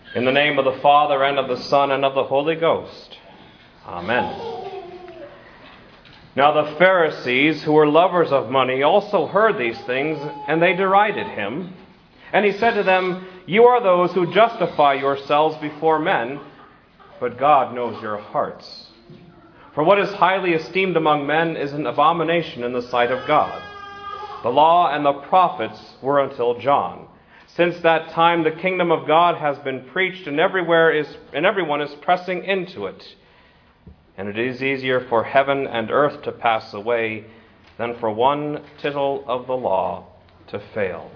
In the name of the Father, and of the Son, and of the Holy Ghost. Amen. Now the Pharisees, who were lovers of money, also heard these things, and they derided him. And he said to them, "You are those who justify yourselves before men, but God knows your hearts. For what is highly esteemed among men is an abomination in the sight of God. The law and the prophets were until John. Since that time the kingdom of God has been preached, and everyone is pressing into it. And it is easier for heaven and earth to pass away than for one tittle of the law to fail."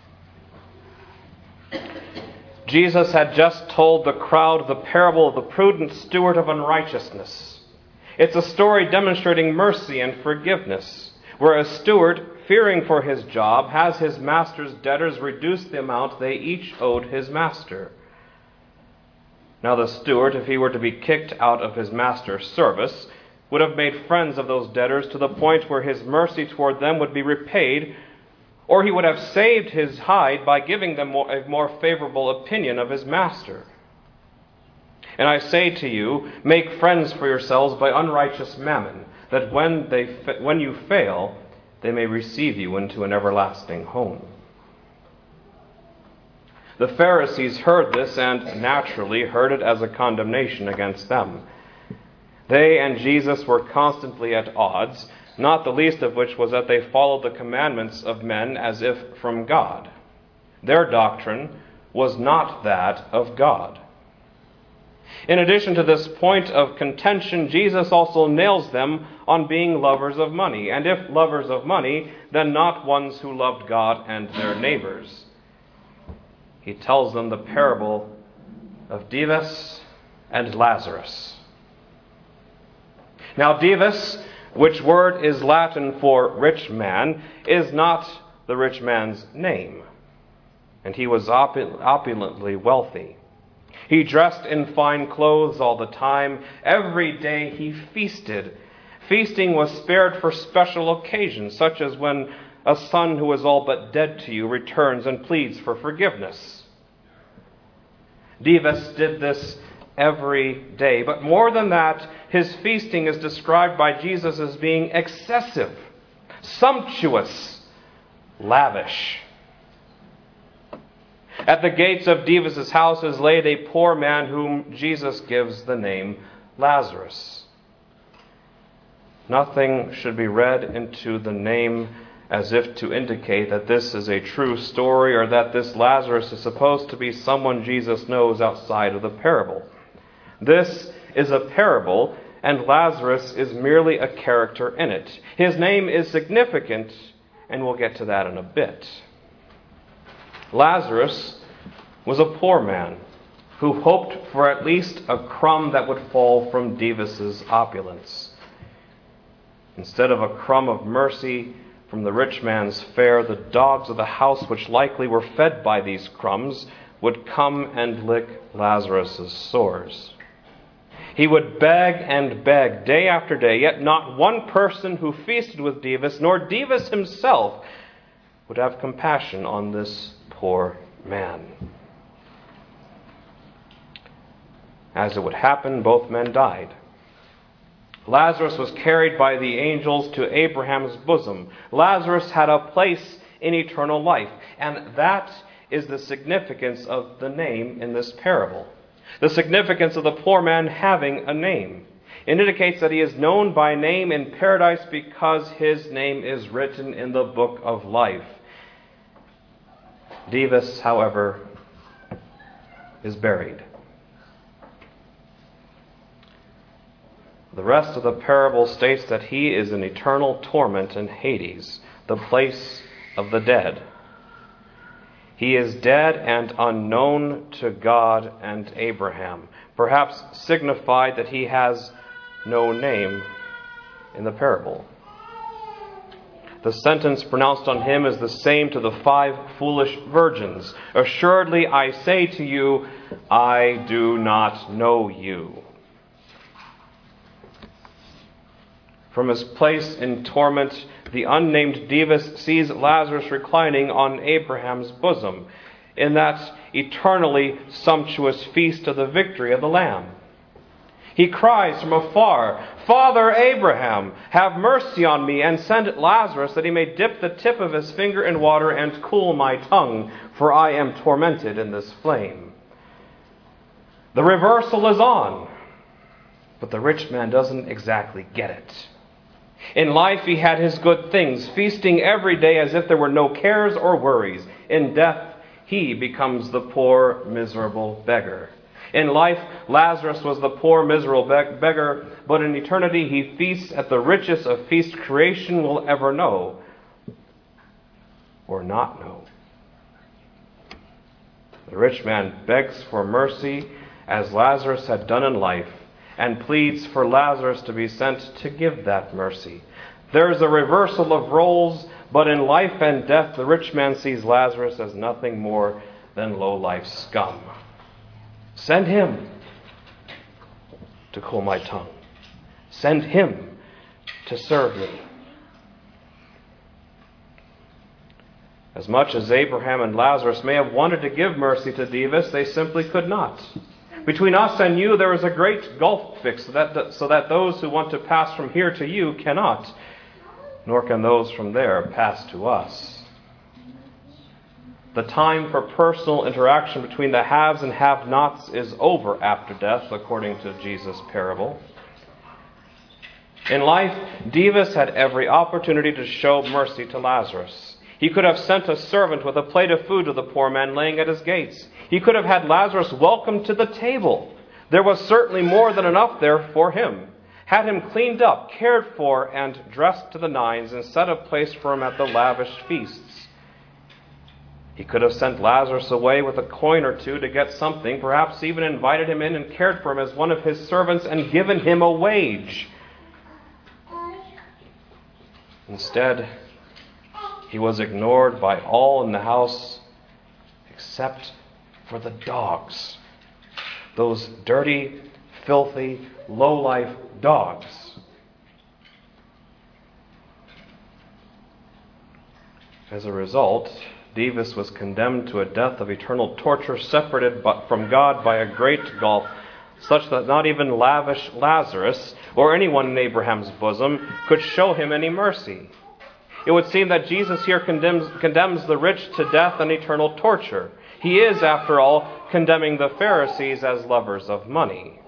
Jesus had just told the crowd the parable of the prudent steward of unrighteousness. It's a story demonstrating mercy and forgiveness, where a steward, fearing for his job, has his master's debtors reduce the amount they each owed his master. Now the steward, if he were to be kicked out of his master's service, would have made friends of those debtors to the point where his mercy toward them would be repaid, or he would have saved his hide by giving them a more favorable opinion of his master. And I say to you, make friends for yourselves by unrighteous mammon, that when you fail, they may receive you into an everlasting home. The Pharisees heard this and naturally heard it as a condemnation against them. They and Jesus were constantly at odds, not the least of which was that they followed the commandments of men as if from God. Their doctrine was not that of God. In addition to this point of contention, Jesus also nails them on being lovers of money. And if lovers of money, then not ones who loved God and their neighbors. He tells them the parable of Dives and Lazarus. Now Dives, which word is Latin for rich man, is not the rich man's name. And he was opulently wealthy. He dressed in fine clothes all the time. Every day he feasted. Feasting was spared for special occasions, such as when a son who is all but dead to you returns and pleads for forgiveness. Dives did this every day. But more than that, his feasting is described by Jesus as being excessive, sumptuous, lavish. At the gates of Dives' house is laid a poor man whom Jesus gives the name Lazarus. Nothing should be read into the name as if to indicate that this is a true story or that this Lazarus is supposed to be someone Jesus knows outside of the parable. This is a parable, and Lazarus is merely a character in it. His name is significant, and we'll get to that in a bit. Lazarus was a poor man who hoped for at least a crumb that would fall from Dives' opulence. Instead of a crumb of mercy from the rich man's fare, the dogs of the house, which likely were fed by these crumbs, would come and lick Lazarus' sores. He would beg and beg day after day, yet not one person who feasted with Dives, nor Dives himself, would have compassion on this poor man. As it would happen, both men died. Lazarus was carried by the angels to Abraham's bosom. Lazarus had a place in eternal life, and that is the significance of the name in this parable. The significance of the poor man having a name. It indicates that he is known by name in paradise because his name is written in the book of life. Dives, however, is buried. The rest of the parable states that he is in eternal torment in Hades, the place of the dead. He is dead and unknown to God and Abraham, perhaps signified that he has no name in the parable. The sentence pronounced on him is the same to the 5 foolish virgins. Assuredly, I say to you, I do not know you. From his place in torment, the unnamed Dives sees Lazarus reclining on Abraham's bosom. in that eternally sumptuous feast of the victory of the Lamb. He cries from afar, "Father Abraham, have mercy on me, and send Lazarus that he may dip the tip of his finger in water and cool my tongue, for I am tormented in this flame." The reversal is on, but the rich man doesn't exactly get it. In life he had his good things, feasting every day as if there were no cares or worries. In death he becomes the poor, miserable beggar. In life, Lazarus was the poor, miserable beggar, but in eternity he feasts at the richest of feast creation will ever know or not know. The rich man begs for mercy as Lazarus had done in life, and pleads for Lazarus to be sent to give that mercy. There is a reversal of roles, but in life and death the rich man sees Lazarus as nothing more than low-life scum. Send him to cool my tongue. Send him to serve me. As much as Abraham and Lazarus may have wanted to give mercy to Dives, they simply could not. Between us and you there is a great gulf fixed, so that those who want to pass from here to you cannot, nor can those from there pass to us. The time for personal interaction between the haves and have-nots is over after death, according to Jesus' parable. In life, Dives had every opportunity to show mercy to Lazarus. He could have sent a servant with a plate of food to the poor man laying at his gates. He could have had Lazarus welcomed to the table. There was certainly more than enough there for him. Had him cleaned up, cared for, and dressed to the nines, and set a place for him at the lavish feasts. He could have sent Lazarus away with a coin or two to get something, perhaps even invited him in and cared for him as one of his servants and given him a wage. Instead, he was ignored by all in the house except for the dogs. Those dirty, filthy, low-life dogs. As a result, Dives was condemned to a death of eternal torture, separated from God by a great gulf, such that not even lavish Lazarus or anyone in Abraham's bosom could show him any mercy. It would seem that Jesus here condemns the rich to death and eternal torture. He is, after all, condemning the Pharisees as lovers of money.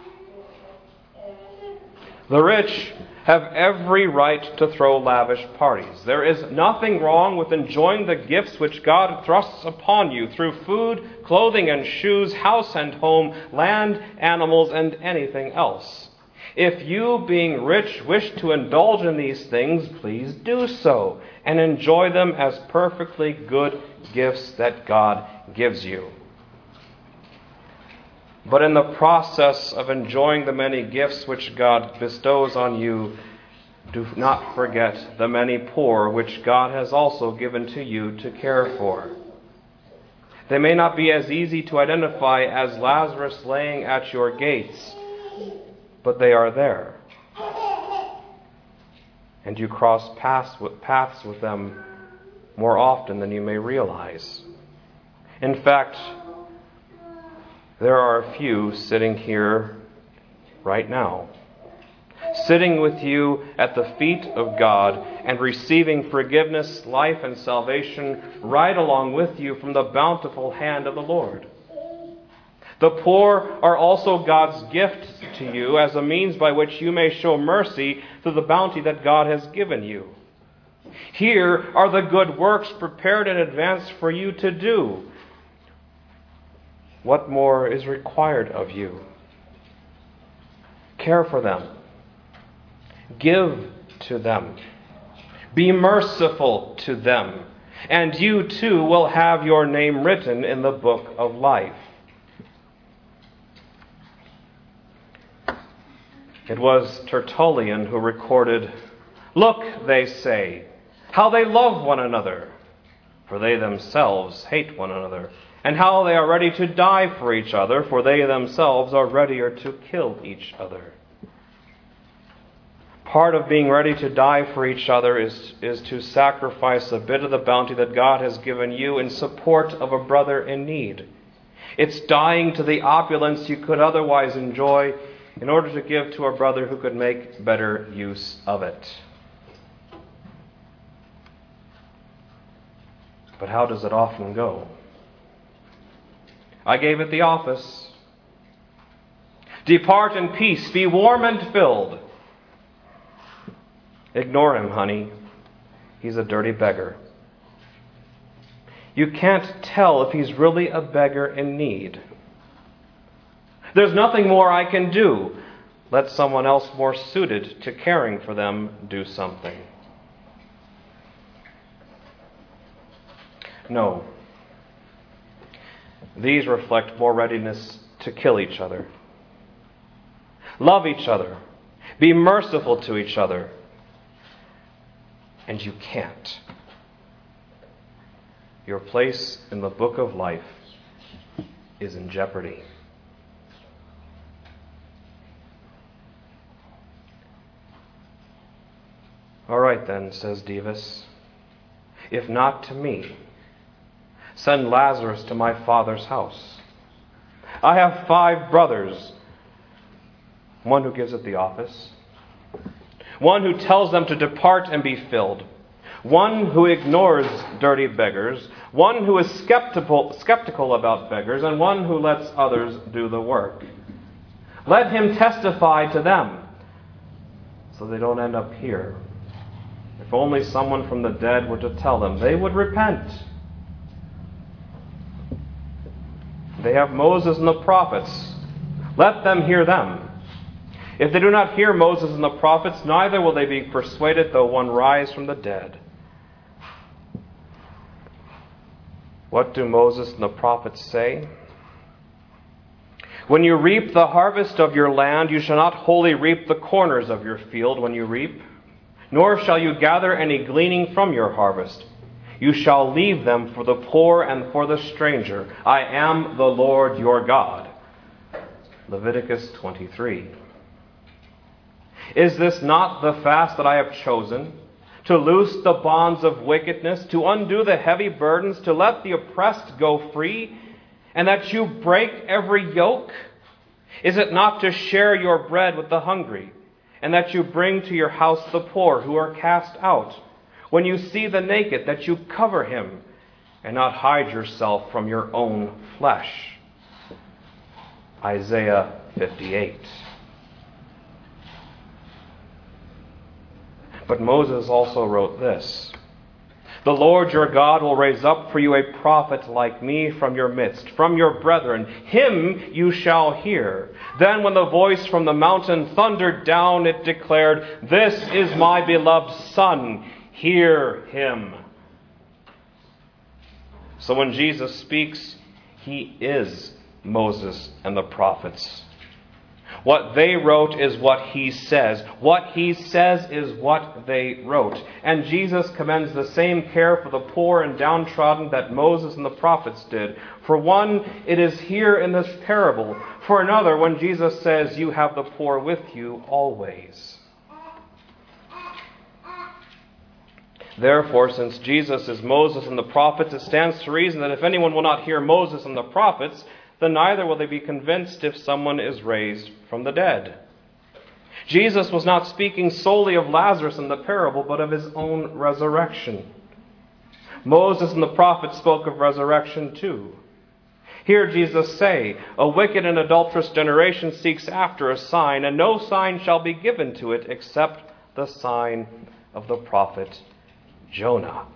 The rich have every right to throw lavish parties. There is nothing wrong with enjoying the gifts which God thrusts upon you through food, clothing and shoes, house and home, land, animals, and anything else. If you, being rich, wish to indulge in these things, please do so, and enjoy them as perfectly good gifts that God gives you. But in the process of enjoying the many gifts which God bestows on you, do not forget the many poor which God has also given to you to care for. They may not be as easy to identify as Lazarus laying at your gates, but they are there. And you cross paths with them more often than you may realize. In fact, there are a few sitting here right now, sitting with you at the feet of God and receiving forgiveness, life, and salvation right along with you from the bountiful hand of the Lord. The poor are also God's gift to you as a means by which you may show mercy through the bounty that God has given you. Here are the good works prepared in advance for you to do. What more is required of you? Care for them. Give to them. Be merciful to them. And you too will have your name written in the book of life. It was Tertullian who recorded, "Look, they say, how they love one another, for they themselves hate one another, and how they are ready to die for each other, for they themselves are readier to kill each other." Part of being ready to die for each other is to sacrifice a bit of the bounty that God has given you in support of a brother in need. It's dying to the opulence you could otherwise enjoy in order to give to a brother who could make better use of it. But how does it often go? I gave it the office. Depart in peace, be warm and filled. Ignore him, honey. He's a dirty beggar. You can't tell if he's really a beggar in need. There's nothing more I can do. Let someone else more suited to caring for them do something. No. These reflect more readiness to kill each other. Love each other. Be merciful to each other. And you can't. Your place in the book of life is in jeopardy. All right then, says Dives. If not to me, send Lazarus to my father's house. I have 5 brothers. One who gives it the office. One who tells them to depart and be filled. One who ignores dirty beggars. One who is skeptical about beggars. And one who lets others do the work. Let him testify to them so they don't end up here. If only someone from the dead were to tell them, they would repent. They have Moses and the prophets. Let them hear them. If they do not hear Moses and the prophets, neither will they be persuaded though one rise from the dead. What do Moses and the prophets say? When you reap the harvest of your land, you shall not wholly reap the corners of your field when you reap, nor shall you gather any gleaning from your harvest. You shall leave them for the poor and for the stranger. I am the Lord your God. Leviticus 23. Is this not the fast that I have chosen? To loose the bonds of wickedness, to undo the heavy burdens, to let the oppressed go free, and that you break every yoke? Is it not to share your bread with the hungry, and that you bring to your house the poor who are cast out? When you see the naked, that you cover him, and not hide yourself from your own flesh. Isaiah 58. But Moses also wrote this: The Lord your God will raise up for you a prophet like me from your midst, from your brethren. Him you shall hear. Then when the voice from the mountain thundered down, it declared, This is my beloved Son. Hear him. So when Jesus speaks, he is Moses and the prophets. What they wrote is what he says. What he says is what they wrote. And Jesus commends the same care for the poor and downtrodden that Moses and the prophets did. For one, it is here in this parable. For another, when Jesus says, You have the poor with you always. Therefore, since Jesus is Moses and the prophets, it stands to reason that if anyone will not hear Moses and the prophets, then neither will they be convinced if someone is raised from the dead. Jesus was not speaking solely of Lazarus in the parable, but of his own resurrection. Moses and the prophets spoke of resurrection too. Hear Jesus say, A wicked and adulterous generation seeks after a sign, and no sign shall be given to it except the sign of the prophet Jonah.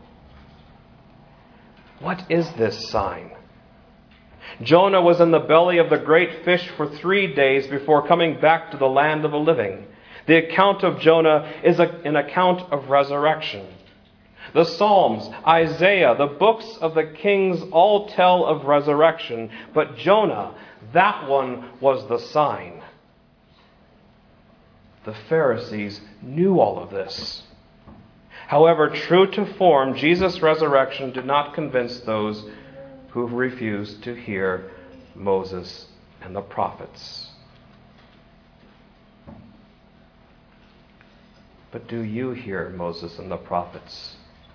What is this sign? Jonah was in the belly of the great fish for 3 days before coming back to the land of the living. The account of Jonah is an account of resurrection. The Psalms, Isaiah, the books of the kings all tell of resurrection, but Jonah, that one was the sign. The Pharisees knew all of this. However, true to form, Jesus' resurrection did not convince those who refused to hear Moses and the prophets. But do you hear Moses and the prophets?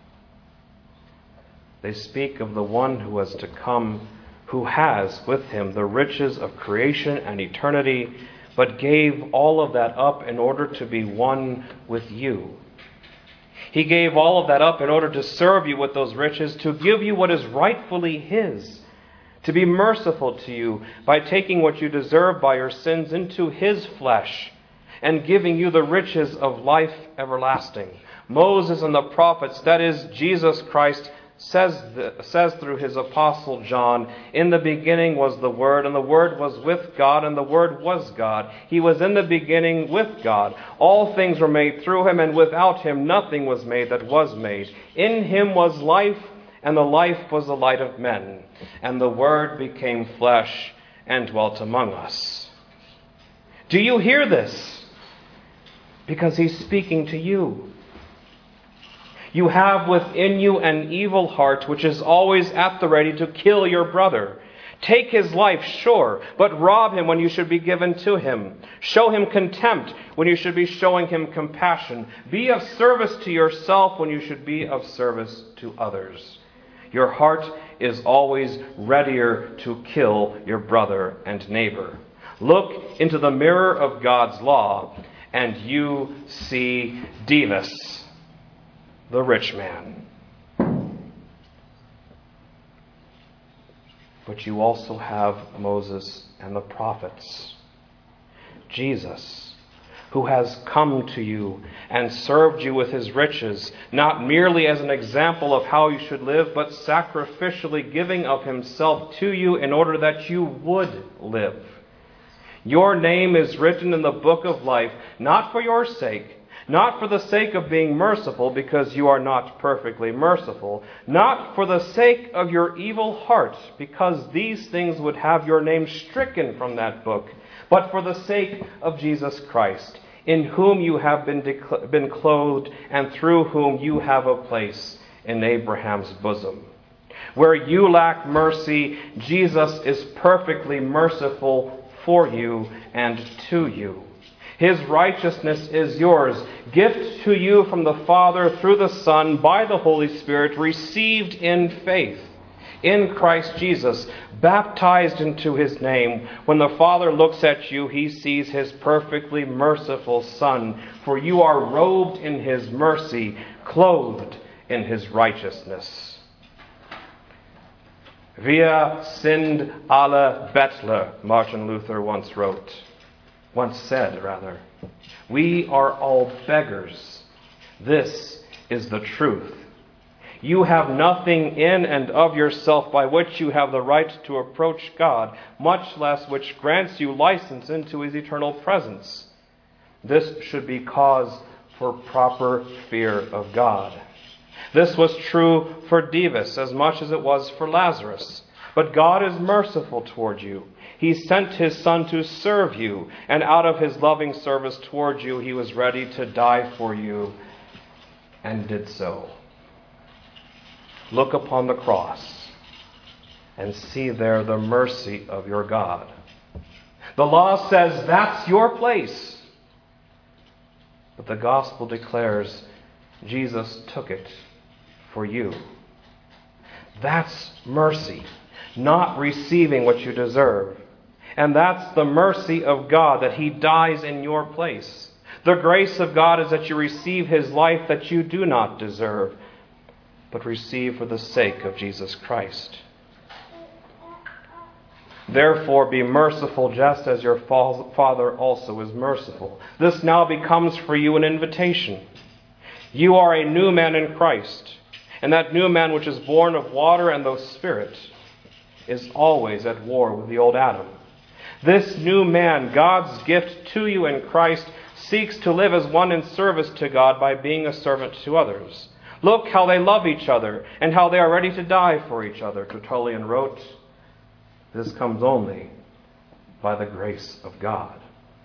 They speak of the one who was to come, who has with him the riches of creation and eternity, but gave all of that up in order to be one with you. He gave all of that up in order to serve you with those riches, to give you what is rightfully his, to be merciful to you by taking what you deserve by your sins into his flesh and giving you the riches of life everlasting. Moses and the prophets, that is, Jesus Christ, says through his apostle John, in the beginning was the Word, and the Word was with God, and the Word was God. He was in the beginning with God. All things were made through him, and without him nothing was made that was made. In him was life, and the life was the light of men. And the Word became flesh and dwelt among us. Do you hear this? Because he's speaking to you. You have within you an evil heart which is always at the ready to kill your brother. Take his life, sure, but rob him when you should be given to him. Show him contempt when you should be showing him compassion. Be of service to yourself when you should be of service to others. Your heart is always readier to kill your brother and neighbor. Look into the mirror of God's law, and you see Dives, the rich man. But you also have Moses and the prophets. Jesus, who has come to you and served you with his riches, not merely as an example of how you should live, but sacrificially giving of himself to you in order that you would live. Your name is written in the book of life, not for your sake, not for the sake of being merciful, because you are not perfectly merciful, not for the sake of your evil heart, because these things would have your name stricken from that book, but for the sake of Jesus Christ, in whom you have been clothed, and through whom you have a place in Abraham's bosom. Where you lack mercy, Jesus is perfectly merciful for you and to you. His righteousness is yours, gift to you from the Father through the Son by the Holy Spirit, received in faith in Christ Jesus, baptized into his name. When the Father looks at you, he sees his perfectly merciful Son, for you are robed in his mercy, clothed in his righteousness. Wir sind alle Bettler, Martin Luther once said. We are all beggars. This is the truth. You have nothing in and of yourself by which you have the right to approach God, much less which grants you license into his eternal presence. This should be cause for proper fear of God. This was true for Dives as much as it was for Lazarus. But God is merciful toward you. He sent his Son to serve you, and out of his loving service toward you, he was ready to die for you, and did so. Look upon the cross and see there the mercy of your God. The law says that's your place. But the gospel declares Jesus took it for you. That's mercy, not receiving what you deserve. And that's the mercy of God, that he dies in your place. The grace of God is that you receive his life that you do not deserve, but receive for the sake of Jesus Christ. Therefore, be merciful just as your Father also is merciful. This now becomes for you an invitation. You are a new man in Christ, and that new man which is born of water and the Spirit is always at war with the old Adam. This new man, God's gift to you in Christ, seeks to live as one in service to God by being a servant to others. Look how they love each other and how they are ready to die for each other. Tertullian wrote, this comes only by the grace of God.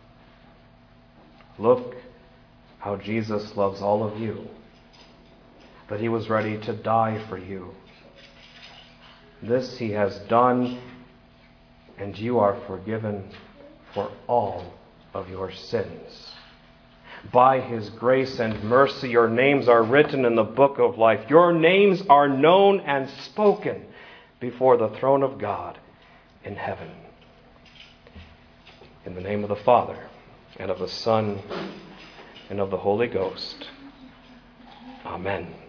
Look how Jesus loves all of you, that he was ready to die for you. This he has done, and you are forgiven for all of your sins. By His grace and mercy, your names are written in the book of life. Your names are known and spoken before the throne of God in heaven. In the name of the Father, and of the Son, and of the Holy Ghost. Amen.